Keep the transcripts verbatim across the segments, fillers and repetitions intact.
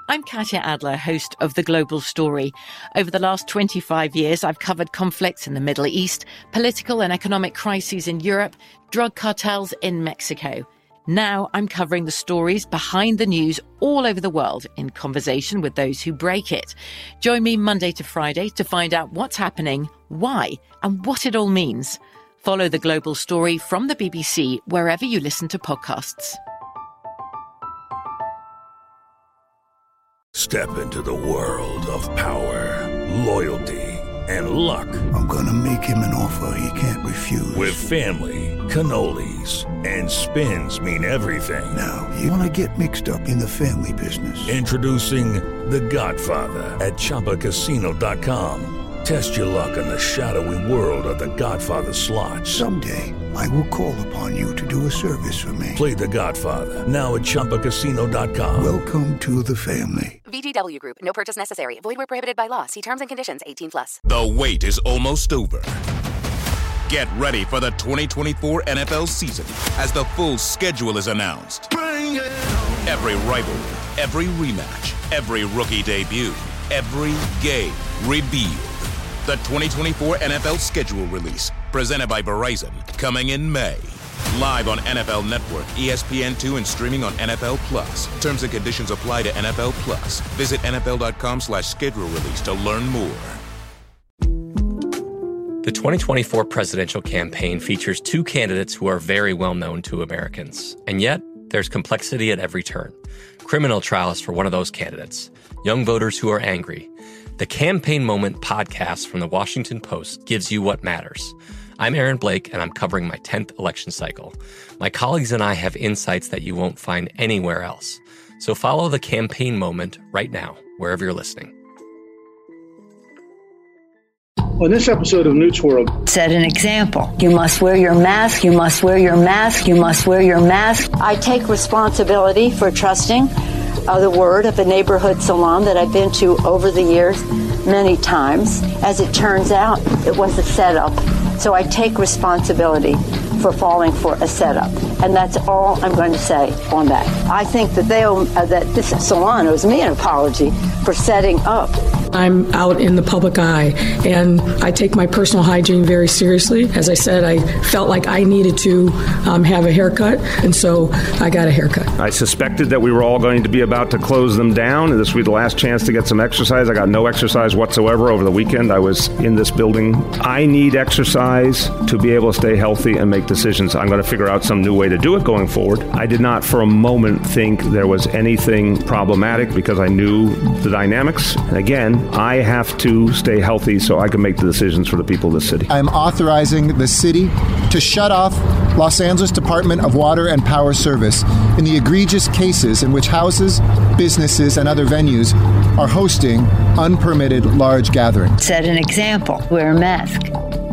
I'm Katya Adler, host of The Global Story. Over the last twenty-five years, I've covered conflicts in the Middle East, political and economic crises in Europe, drug cartels in Mexico. Now I'm covering the stories behind the news all over the world in conversation with those who break it. Join me Monday to Friday to find out what's happening, why, and what it all means. Follow The Global Story from the B B C wherever you listen to podcasts. Step into the world of power, loyalty, and luck. I'm gonna make him an offer he can't refuse. With family, cannolis, and spins mean everything. Now, you wanna get mixed up in the family business. Introducing The Godfather at Chumba Casino dot com. Test your luck in the shadowy world of The Godfather slot. Someday, I will call upon you to do a service for me. Play The Godfather, now at Chumba Casino dot com. Welcome to the family. V G W Group. No purchase necessary. Void where prohibited by law. See terms and conditions. eighteen plus. The wait is almost over. Get ready for the twenty twenty-four N F L season as the full schedule is announced. Bring it on. Every rivalry, every rematch, every rookie debut, every game revealed. The twenty twenty-four N F L schedule release, presented by Verizon, coming in May. Live on N F L Network, E S P N two, and streaming on N F L Plus. Terms and conditions apply to N F L Plus. Visit N F L dot com slash schedule release to learn more. The twenty twenty-four presidential campaign features two candidates who are very well known to Americans. And yet, there's complexity at every turn. Criminal trials for one of those candidates. Young voters who are angry. The Campaign Moment podcast from the Washington Post gives you what matters. I'm Aaron Blake, and I'm covering my tenth election cycle. My colleagues and I have insights that you won't find anywhere else. So follow The Campaign Moment right now, wherever you're listening. On this episode of Newt's World, set an example. You must wear your mask. You must wear your mask. You must wear your mask. I take responsibility for trusting uh, the word of a neighborhood salon that I've been to over the years many times. As it turns out, it was a setup. So I take responsibility for falling for a setup. And that's all I'm going to say on that. I think that they owe, uh, that this salon owes me an apology for setting up. I'm out in the public eye, and I take my personal hygiene very seriously. As I said, I felt like I needed to um, have a haircut, and so I got a haircut. I suspected that we were all going to be about to close them down, and this would be the last chance to get some exercise. I got no exercise whatsoever over the weekend. I was in this building. I need exercise to be able to stay healthy and make decisions. I'm going to figure out some new way to do it going forward. I did not for a moment think there was anything problematic because I knew the dynamics. And again, I have to stay healthy so I can make the decisions for the people of the city. I'm authorizing the city to shut off Los Angeles Department of Water and Power Service in the egregious cases in which houses, businesses, and other venues are hosting unpermitted large gatherings. Set an example. Wear a mask.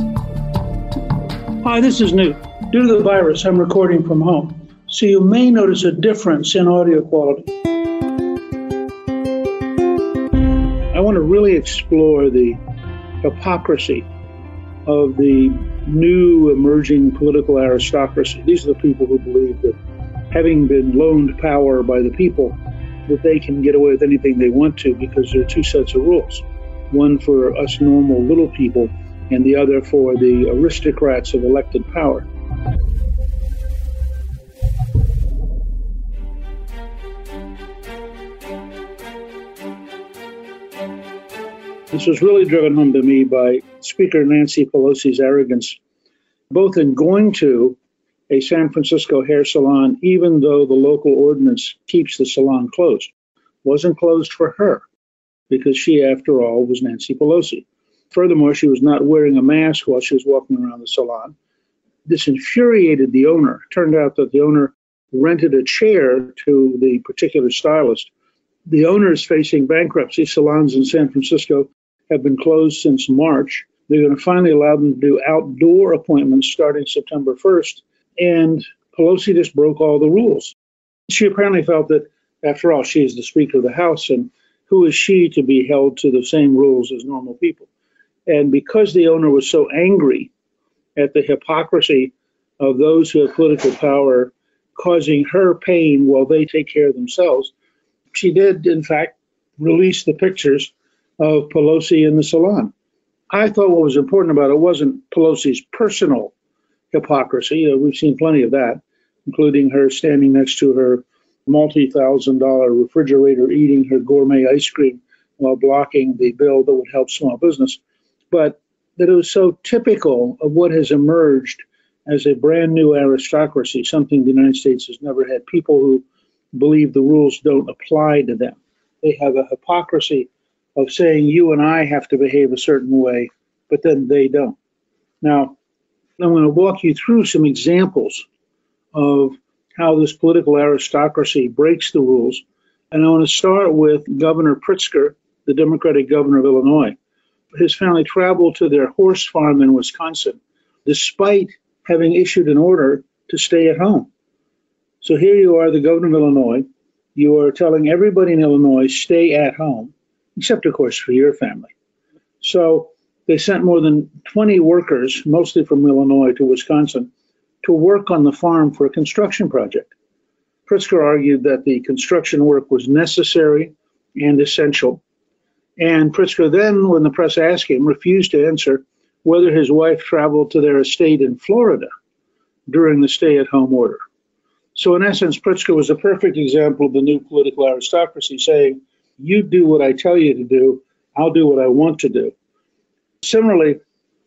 Hi, this is Newt. Due to the virus, I'm recording from home, so you may notice a difference in audio quality. I want to really explore the hypocrisy of the new emerging political aristocracy. These are the people who believe that, having been loaned power by the people, that they can get away with anything they want to because there are two sets of rules. One for us normal little people and the other for the aristocrats of elected power. This was really driven home to me by Speaker Nancy Pelosi's arrogance, both in going to a San Francisco hair salon, even though the local ordinance keeps the salon closed. It wasn't closed for her, because she, after all, was Nancy Pelosi. Furthermore, she was not wearing a mask while she was walking around the salon. This infuriated the owner. It turned out that the owner rented a chair to the particular stylist. The owner is facing bankruptcy. Salons in San Francisco have been closed since March. They're going to finally allow them to do outdoor appointments starting September first. And Pelosi just broke all the rules. She apparently felt that, after all, she is the Speaker of the House, and who is she to be held to the same rules as normal people? And because the owner was so angry at the hypocrisy of those who have political power causing her pain while they take care of themselves, she did, in fact, released the pictures of Pelosi in the salon. I thought what was important about it wasn't Pelosi's personal hypocrisy. Uh, we've seen plenty of that, including her standing next to her multi-thousand dollar refrigerator eating her gourmet ice cream while blocking the bill that would help small business. But that it was so typical of what has emerged as a brand new aristocracy, something the United States has never had. People who believe the rules don't apply to them. They have a hypocrisy of saying you and I have to behave a certain way, but then they don't. Now, I'm going to walk you through some examples of how this political aristocracy breaks the rules. And I want to start with Governor Pritzker, the Democratic governor of Illinois. His family traveled to their horse farm in Wisconsin, despite having issued an order to stay at home. So here you are, the governor of Illinois. You are telling everybody in Illinois, stay at home, except, of course, for your family. So they sent more than twenty workers, mostly from Illinois, to Wisconsin to work on the farm for a construction project. Pritzker argued that the construction work was necessary and essential. And Pritzker then, when the press asked him, refused to answer whether his wife traveled to their estate in Florida during the stay-at-home order. So in essence, Pritzker was a perfect example of the new political aristocracy saying, you do what I tell you to do, I'll do what I want to do. Similarly,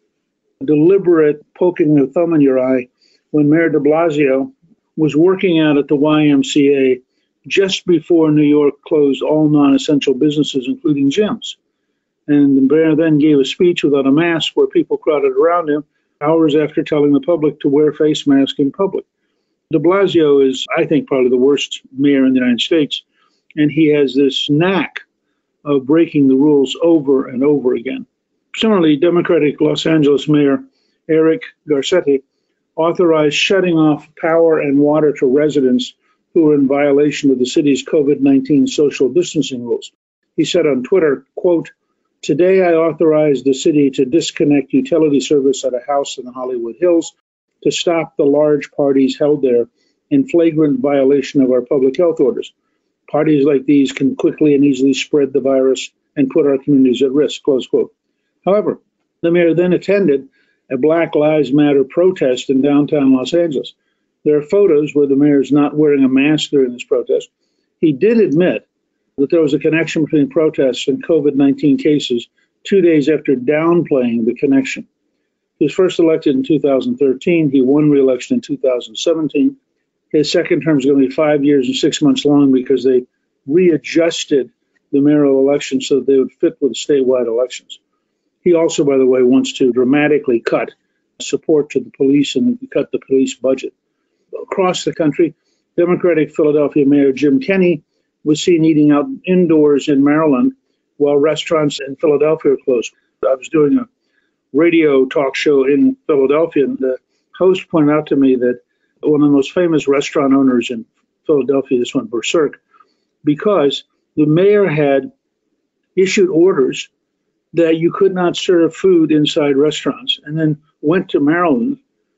deliberate poking the thumb in your eye when Mayor de Blasio was working out at the Y M C A just before New York closed all non-essential businesses, including gyms. And the mayor then gave a speech without a mask where people crowded around him hours after telling the public to wear face masks in public. De Blasio is, I think, probably the worst mayor in the United States, and he has this knack of breaking the rules over and over again. Similarly, Democratic Los Angeles Mayor Eric Garcetti authorized shutting off power and water to residents who were in violation of the city's COVID nineteen social distancing rules. He said on Twitter, quote, "Today I authorized the city to disconnect utility service at a house in the Hollywood Hills to stop the large parties held there in flagrant violation of our public health orders. Parties like these can quickly and easily spread the virus and put our communities at risk," close quote. However, the mayor then attended a Black Lives Matter protest in downtown Los Angeles. There are photos where the mayor is not wearing a mask during this protest. He did admit that there was a connection between protests and COVID nineteen cases two days after downplaying the connection. He was first elected in two thousand thirteen. He won re-election in two thousand seventeen. His second term is going to be five years and six months long because they readjusted the mayoral election so that they would fit with statewide elections. He also, by the way, wants to dramatically cut support to the police and cut the police budget. Across the country, Democratic Philadelphia Mayor Jim Kenney was seen eating out indoors in Maryland while restaurants in Philadelphia are closed. I was doing a radio talk show in Philadelphia, and the host pointed out to me that one of the most famous restaurant owners in Philadelphia just went berserk because the mayor had issued orders that you could not serve food inside restaurants, and then went to Maryland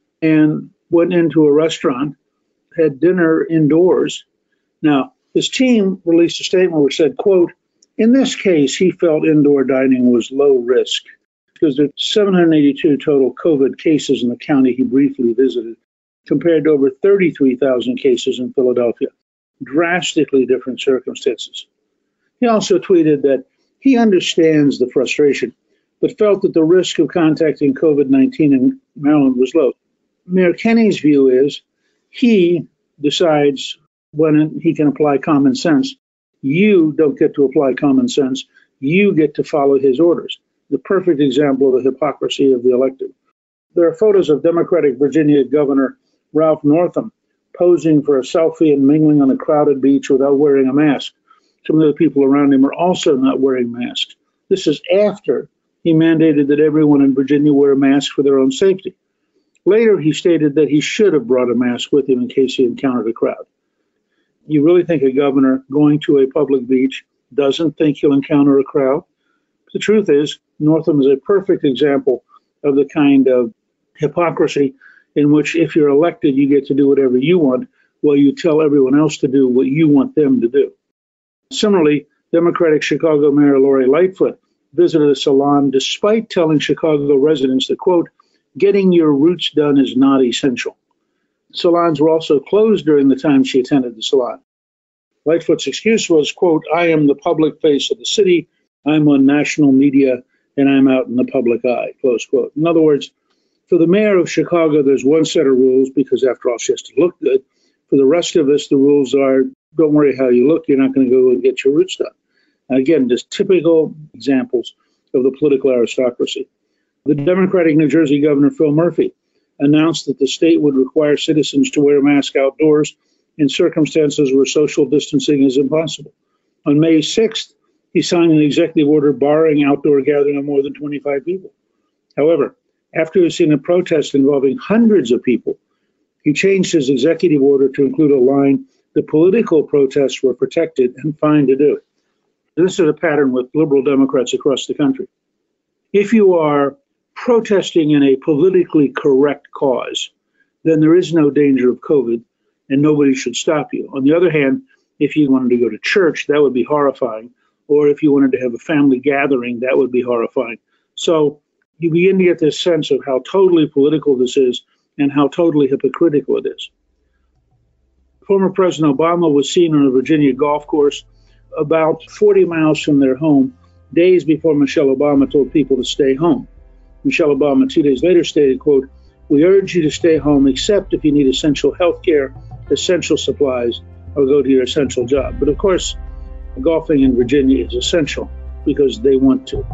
and went into a restaurant, had dinner indoors. Now, his team released a statement which said, quote, "In this case, he felt indoor dining was low risk because there are seven hundred eighty-two total COVID cases in the county he briefly visited, compared to over thirty-three thousand cases in Philadelphia. Drastically different circumstances." He also tweeted that he understands the frustration, but felt that the risk of contacting COVID nineteen in Maryland was low. Mayor Kenney's view is he decides when he can apply common sense. You don't get to apply common sense. You get to follow his orders. The perfect example of the hypocrisy of the elected. There are photos of Democratic Virginia Governor Ralph Northam posing for a selfie and mingling on a crowded beach without wearing a mask. Some of the people around him are also not wearing masks. This is after he mandated that everyone in Virginia wear a mask for their own safety. Later, he stated that he should have brought a mask with him in case he encountered a crowd. You really think a governor going to a public beach doesn't think he'll encounter a crowd? The truth is, Northam is a perfect example of the kind of hypocrisy in which if you're elected, you get to do whatever you want, while you tell everyone else to do what you want them to do. Similarly, Democratic Chicago Mayor Lori Lightfoot visited a salon despite telling Chicago residents that, quote, getting your roots done is not essential. Salons were also closed during the time she attended the salon. Lightfoot's excuse was, quote, I am the public face of the city, I'm on national media, and I'm out in the public eye, close quote. In other words, for the mayor of Chicago, there's one set of rules because, after all, she has to look good. For the rest of us, the rules are, don't worry how you look, you're not going to go and get your roots done. And again, just typical examples of the political aristocracy. The Democratic New Jersey Governor Phil Murphy announced that the state would require citizens to wear a mask outdoors in circumstances where social distancing is impossible. On May sixth, he signed an executive order barring outdoor gathering of more than twenty-five people. However, after he seen a protest involving hundreds of people, he changed his executive order to include a line that political protests were protected and fine to do it. This is a pattern with liberal Democrats across the country. If you are protesting in a politically correct cause, then there is no danger of COVID and nobody should stop you. On the other hand, if you wanted to go to church, that would be horrifying. Or if you wanted to have a family gathering, that would be horrifying. So you begin to get this sense of how totally political this is and how totally hypocritical it is. Former President Obama was seen on a Virginia golf course about forty miles from their home, days before Michelle Obama told people to stay home. Michelle Obama, two days later, stated, quote, we urge you to stay home except if you need essential health care, essential supplies, or go to your essential job. But of course, golfing in Virginia is essential because they want to.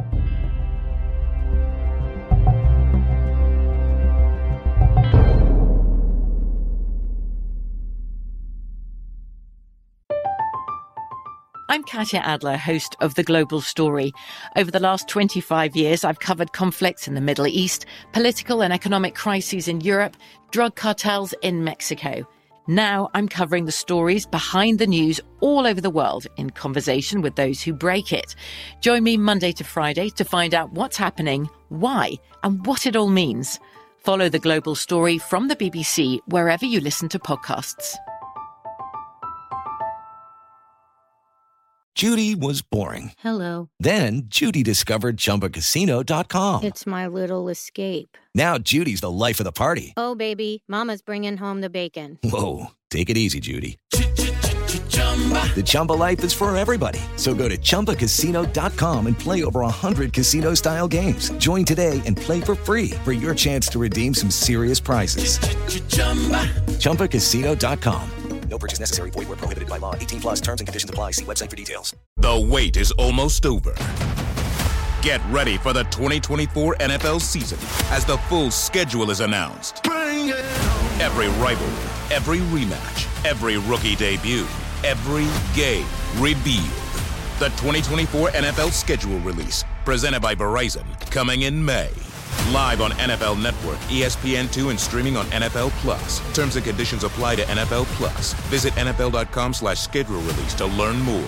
I'm Katya Adler, host of The Global Story. Over the last twenty-five years, I've covered conflicts in the Middle East, political and economic crises in Europe, drug cartels in Mexico. Now I'm covering the stories behind the news all over the world in conversation with those who break it. Join me Monday to Friday to find out what's happening, why, and what it all means. Follow The Global Story from the B B C wherever you listen to podcasts. Judy was boring. Hello. Then Judy discovered Chumba Casino dot com. It's my little escape. Now Judy's the life of the party. Oh, baby, mama's bringing home the bacon. Whoa, take it easy, Judy. The Chumba life is for everybody. So go to Chumba Casino dot com and play over one hundred casino-style games. Join today and play for free for your chance to redeem some serious prizes. Chumba Casino dot com. No purchase necessary. Void where prohibited by law. eighteen plus terms and conditions apply. See website for details. The wait is almost over. Get ready for the twenty twenty-four N F L season as the full schedule is announced. Every rivalry, every rematch, every rookie debut, every game revealed. The twenty twenty-four N F L schedule release, presented by Verizon, coming in May. Live on N F L Network, E S P N two, and streaming on N F L Plus. Terms and conditions apply to N F L Plus. Visit N F L dot com slash schedule release to learn more.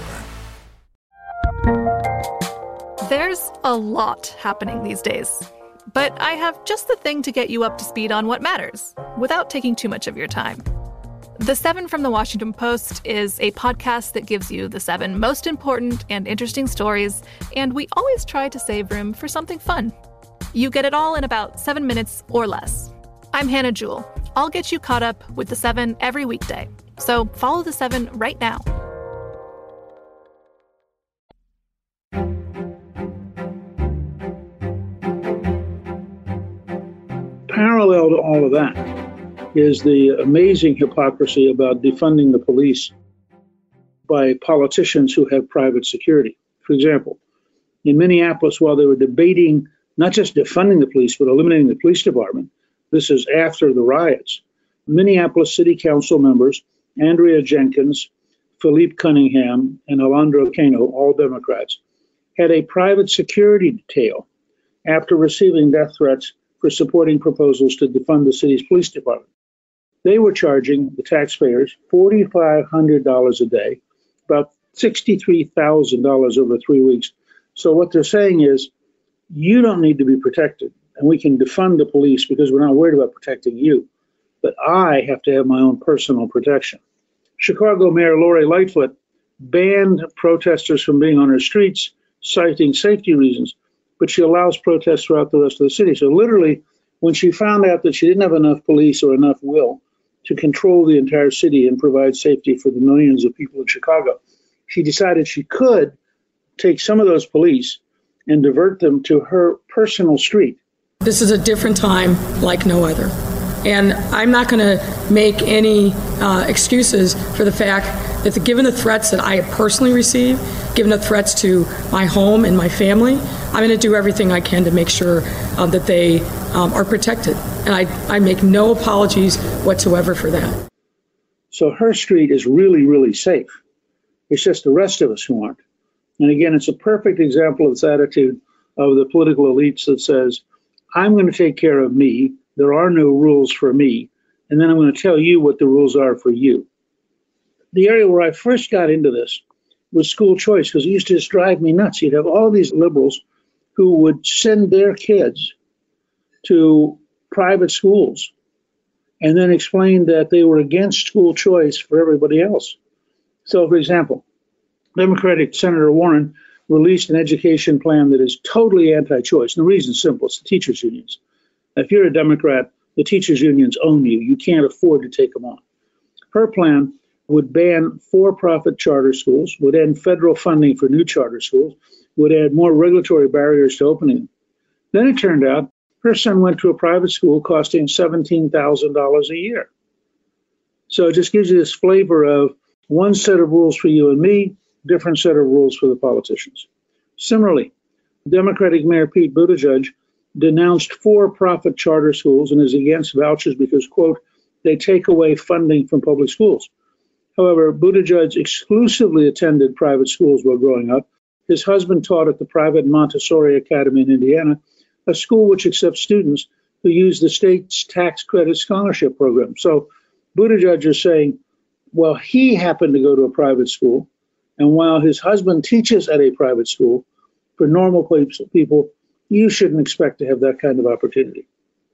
There's a lot happening these days, but I have just the thing to get you up to speed on what matters without taking too much of your time. The Seven from the Washington Post is a podcast that gives you the seven most important and interesting stories, and we always try to save room for something fun. You get it all in about seven minutes or less. I'm Hannah Jewell. I'll get you caught up with The Seven every weekday. So follow The Seven right now. Parallel to all of that is the amazing hypocrisy about defunding the police by politicians who have private security. For example, in Minneapolis, while they were debating not just defunding the police, but eliminating the police department. This is after the riots. Minneapolis City Council members, Andrea Jenkins, Philippe Cunningham, and Alondra Cano, all Democrats, had a private security detail after receiving death threats for supporting proposals to defund the city's police department. They were charging the taxpayers four thousand five hundred dollars a day, about sixty-three thousand dollars over three weeks. So what they're saying is, you don't need to be protected, and we can defund the police because we're not worried about protecting you. But I have to have my own personal protection. Chicago Mayor Lori Lightfoot banned protesters from being on her streets, citing safety reasons, but she allows protests throughout the rest of the city. So literally, when she found out that she didn't have enough police or enough will to control the entire city and provide safety for the millions of people in Chicago, she decided she could take some of those police and divert them to her personal street. This is a different time like no other. And I'm not going to make any uh, excuses for the fact that the, given the threats that I have personally received, given the threats to my home and my family, I'm going to do everything I can to make sure uh, that they um, are protected. And I, I make no apologies whatsoever for that. So her street is really, really safe. It's just the rest of us who aren't. And again, it's a perfect example of this attitude of the political elites that says, I'm going to take care of me. There are no rules for me. And then I'm going to tell you what the rules are for you. The area where I first got into this was school choice, because it used to just drive me nuts. You'd have all these liberals who would send their kids to private schools and then explain that they were against school choice for everybody else. So, for example, Democratic Senator Warren released an education plan that is totally anti-choice. And the reason is simple. It's the teachers' unions. If you're a Democrat, the teachers' unions own you. You can't afford to take them on. Her plan would ban for-profit charter schools, would end federal funding for new charter schools, would add more regulatory barriers to opening them. Then it turned out her son went to a private school costing seventeen thousand dollars a year. So it just gives you this flavor of one set of rules for you and me, different set of rules for the politicians. Similarly, Democratic Mayor Pete Buttigieg denounced for-profit charter schools and is against vouchers because, quote, they take away funding from public schools. However, Buttigieg exclusively attended private schools while growing up. His husband taught at the private Montessori Academy in Indiana, a school which accepts students who use the state's tax credit scholarship program. So Buttigieg is saying, well, he happened to go to a private school, and while his husband teaches at a private school, for normal people, you shouldn't expect to have that kind of opportunity.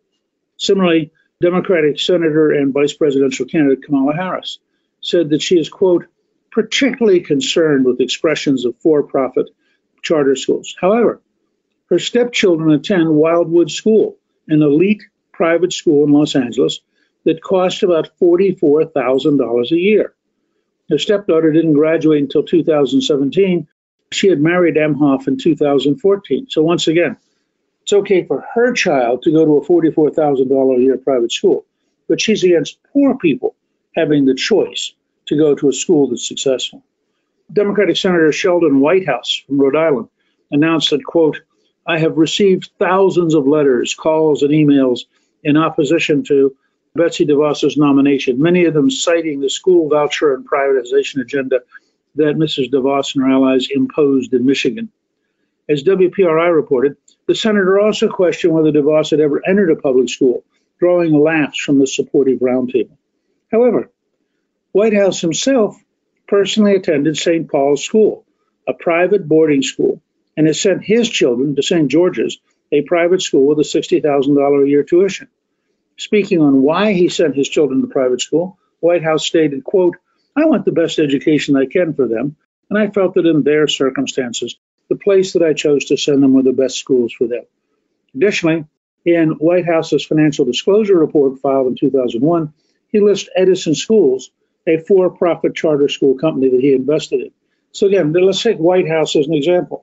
Similarly, Democratic Senator and Vice Presidential candidate Kamala Harris said that she is, quote, particularly concerned with expressions of for-profit charter schools. However, her stepchildren attend Wildwood School, an elite private school in Los Angeles that cost about forty-four thousand dollars a year. Her stepdaughter didn't graduate until two thousand seventeen. She had married Emhoff in two thousand fourteen. So once again, it's okay for her child to go to a forty-four thousand dollars a year private school, but she's against poor people having the choice to go to a school that's successful. Democratic Senator Sheldon Whitehouse from Rhode Island announced that, quote, I have received thousands of letters, calls, and emails in opposition to Betsy DeVos's nomination, many of them citing the school voucher and privatization agenda that Missus DeVos and her allies imposed in Michigan. As W P R I reported, the senator also questioned whether DeVos had ever entered a public school, drawing laughs from the supportive roundtable. However, Whitehouse himself personally attended Saint Paul's School, a private boarding school, and has sent his children to Saint George's, a private school with a sixty thousand dollars a year tuition. Speaking on why he sent his children to private school, Whitehouse stated, quote, I want the best education I can for them, and I felt that in their circumstances, the place that I chose to send them were the best schools for them. Additionally, in Whitehouse's financial disclosure report filed in two thousand one, he lists Edison Schools, a for-profit charter school company that he invested in. So again, let's take Whitehouse as an example.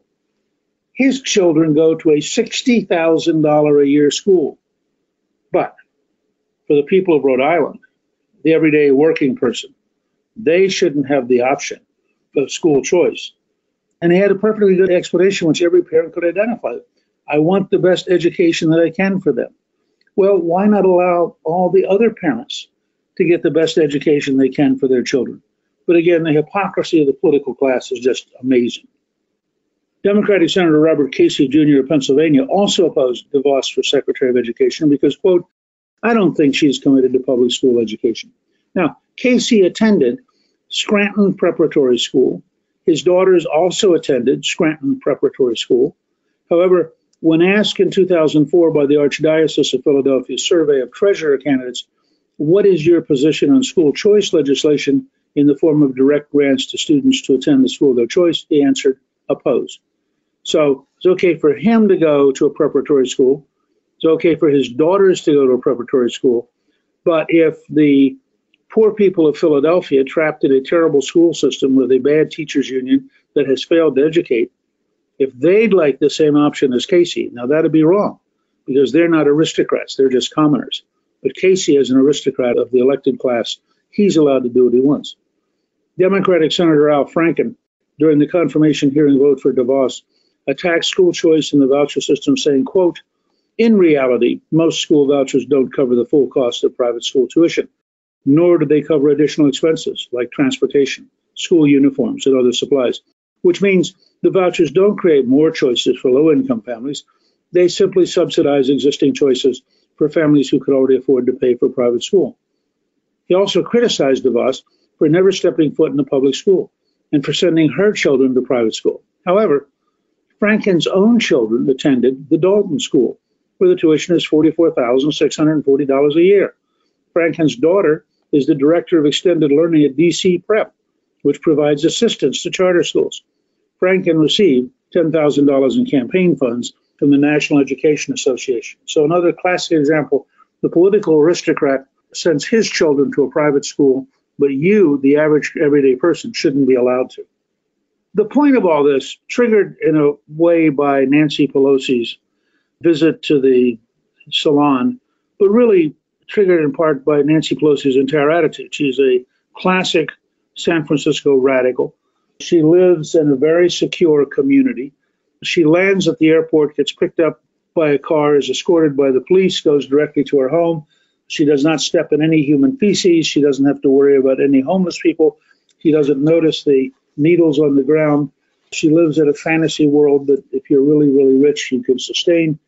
His children go to a sixty thousand dollars a year school. But for the people of Rhode Island, the everyday working person, they shouldn't have the option of school choice. And he had a perfectly good explanation which every parent could identify. I want the best education that I can for them. Well, why not allow all the other parents to get the best education they can for their children? But again, the hypocrisy of the political class is just amazing. Democratic Senator Robert Casey Junior of Pennsylvania also opposed DeVos for Secretary of Education because, quote, I don't think she's committed to public school education. Now, Casey attended Scranton Preparatory School. His daughters also attended Scranton Preparatory School. However, when asked in two thousand four by the Archdiocese of Philadelphia's survey of treasurer candidates, what is your position on school choice legislation, in the form of direct grants to students to attend the school of their choice, he answered, oppose. So it's okay for him to go to a preparatory school. It's okay for his daughters to go to a preparatory school. But if the poor people of Philadelphia, trapped in a terrible school system with a bad teachers union that has failed to educate, if they'd like the same option as Casey, now that'd be wrong, because they're not aristocrats, they're just commoners. But Casey, as an aristocrat of the elected class, he's allowed to do what he wants. Democratic Senator Al Franken, during the confirmation hearing vote for DeVos, attacked school choice in the voucher system, saying, quote, in reality, most school vouchers don't cover the full cost of private school tuition, nor do they cover additional expenses like transportation, school uniforms, and other supplies, which means the vouchers don't create more choices for low-income families. They simply subsidize existing choices for families who could already afford to pay for private school. He also criticized DeVos for never stepping foot in a public school and for sending her children to private school. However, Franken's own children attended the Dalton School, where the tuition is forty-four thousand six hundred forty dollars a year. Franken's daughter is the director of extended learning at D C Prep, which provides assistance to charter schools. Franken received ten thousand dollars in campaign funds from the National Education Association. So another classic example, the political aristocrat sends his children to a private school, but you, the average everyday person, shouldn't be allowed to. The point of all this, triggered in a way by Nancy Pelosi's visit to the salon, but really triggered in part by Nancy Pelosi's entire attitude. She's a classic San Francisco radical. She lives in a very secure community. She lands at the airport, gets picked up by a car, is escorted by the police, goes directly to her home. She does not step in any human feces. She doesn't have to worry about any homeless people. She doesn't notice the needles on the ground. She lives in a fantasy world that if you're really, really rich, you can sustain.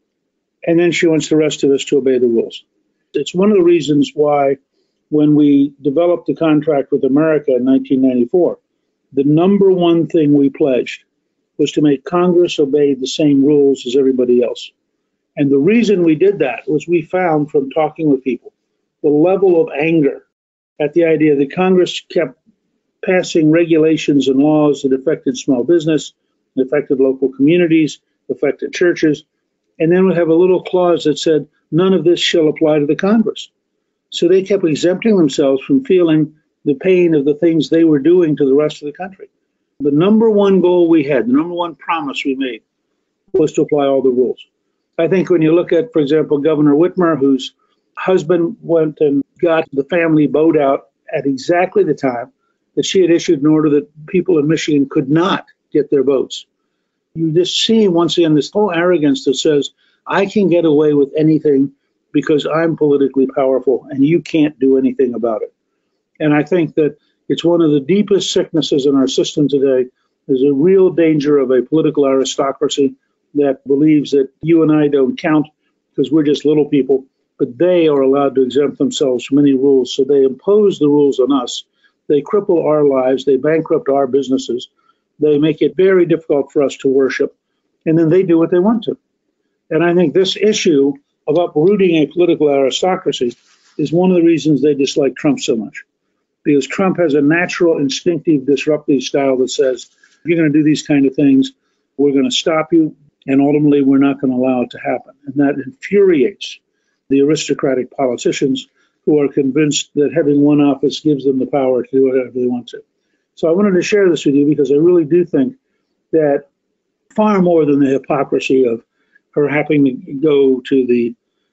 And then she wants the rest of us to obey the rules. It's one of the reasons why when we developed the contract with America in nineteen ninety-four, the number one thing we pledged was to make Congress obey the same rules as everybody else. And the reason we did that was we found from talking with people the level of anger at the idea that Congress kept passing regulations and laws that affected small business, affected local communities, affected churches, and then would have a little clause that said, none of this shall apply to the Congress. So they kept exempting themselves from feeling the pain of the things they were doing to the rest of the country. The number one goal we had, the number one promise we made, was to apply all the rules. I think when you look at, for example, Governor Whitmer, whose husband went and got the family boat out at exactly the time that she had issued an order that people in Michigan could not get their boats. You just see, once again, this whole arrogance that says, I can get away with anything because I'm politically powerful and you can't do anything about it. And I think that it's one of the deepest sicknesses in our system today. There's a real danger of a political aristocracy that believes that you and I don't count because we're just little people, but they are allowed to exempt themselves from any rules. So they impose the rules on us. They cripple our lives. They bankrupt our businesses. They make it very difficult for us to worship. And then they do what they want to. And I think this issue of uprooting a political aristocracy is one of the reasons they dislike Trump so much. Because Trump has a natural, instinctive, disruptive style that says, if you're going to do these kind of things, we're going to stop you, and ultimately we're not going to allow it to happen. And that infuriates the aristocratic politicians who are convinced that having one office gives them the power to do whatever they want to. So I wanted to share this with you because I really do think that far more than the hypocrisy of her having to go to the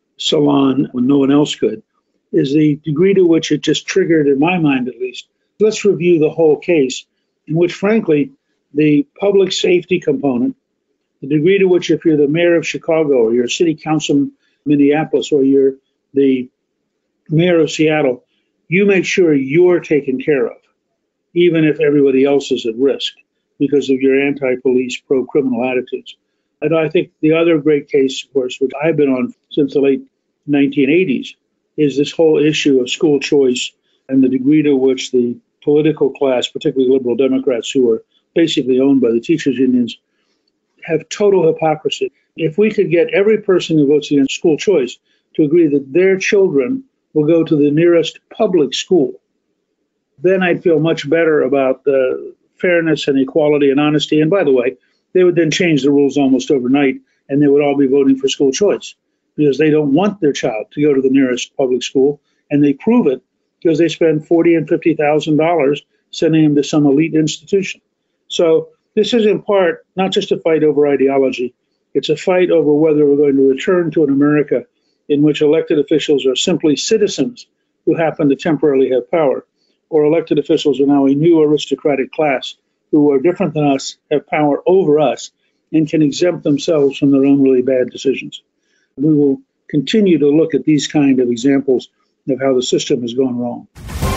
salon when no one else could, is the degree to which it just triggered, in my mind at least. Let's review the whole case, in which, frankly, the public safety component, the degree to which if you're the mayor of Chicago or you're a city councilman in Minneapolis or you're the mayor of Seattle, you make sure you're taken care of, even if everybody else is at risk because of your anti-police, pro-criminal attitudes. And I think the other great case, of course, which I've been on since the late nineteen eighties, is this whole issue of school choice and the degree to which the political class, particularly liberal Democrats who are basically owned by the teachers' unions, have total hypocrisy. If we could get every person who votes against school choice to agree that their children will go to the nearest public school, then I'd feel much better about the fairness and equality and honesty. And by the way, they would then change the rules almost overnight, and they would all be voting for school choice because they don't want their child to go to the nearest public school, and they prove it because they spend forty thousand dollars and fifty thousand dollars sending them to some elite institution. So this is in part not just a fight over ideology. It's a fight over whether we're going to return to an America in which elected officials are simply citizens who happen to temporarily have power, or elected officials are now a new aristocratic class who are different than us, have power over us, and can exempt themselves from their own really bad decisions. We will continue to look at these kind of examples of how the system has gone wrong.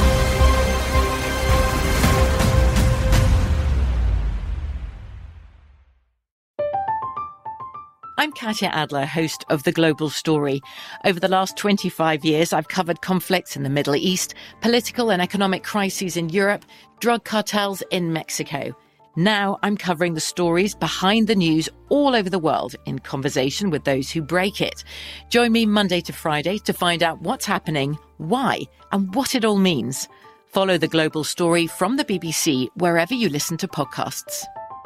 I'm Katya Adler, host of The Global Story. Over the last twenty-five years, I've covered conflicts in the Middle East, political and economic crises in Europe, drug cartels in Mexico. Now I'm covering the stories behind the news all over the world in conversation with those who break it. Join me Monday to Friday to find out what's happening, why, and what it all means. Follow The Global Story from the B B C wherever you listen to podcasts.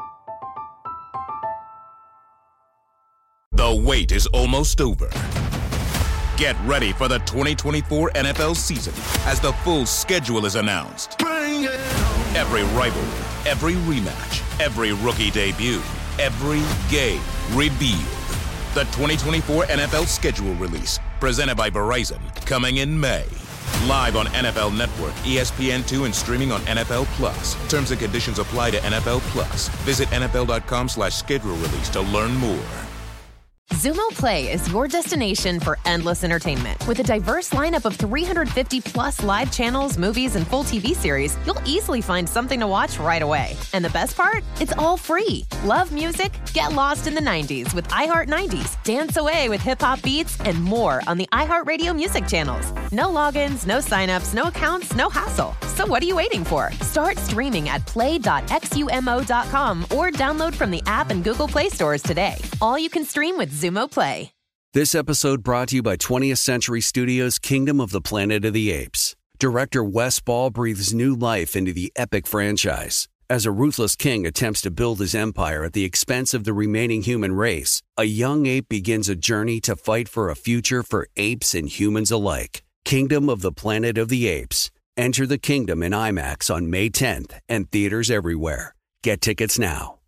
The wait is almost over. Get ready for the twenty twenty-four N F L season as the full schedule is announced. Every rivalry, every rematch, every rookie debut, every game revealed. The twenty twenty-four N F L schedule release, presented by Verizon, coming in May. Live on N F L Network, E S P N two, and streaming on N F L Plus. Terms and conditions apply to N F L Plus. Visit nfl.com slash schedule release to learn more. Xumo Play is your destination for endless entertainment. With a diverse lineup of three hundred fifty plus live channels, movies, and full T V series, you'll easily find something to watch right away. And the best part? It's all free. Love music? Get lost in the nineties with iHeart nineties, dance away with hip-hop beats, and more on the iHeartRadio music channels. No logins, no signups, no accounts, no hassle. So what are you waiting for? Start streaming at play dot xumo dot com or download from the app and Google Play stores today. All you can stream with Xumo Play. This episode brought to you by twentieth Century Studios' Kingdom of the Planet of the Apes. Director Wes Ball breathes new life into the epic franchise. As a ruthless king attempts to build his empire at the expense of the remaining human race, a young ape begins a journey to fight for a future for apes and humans alike. Kingdom of the Planet of the Apes. Enter the kingdom in IMAX on May tenth and theaters everywhere. Get tickets now.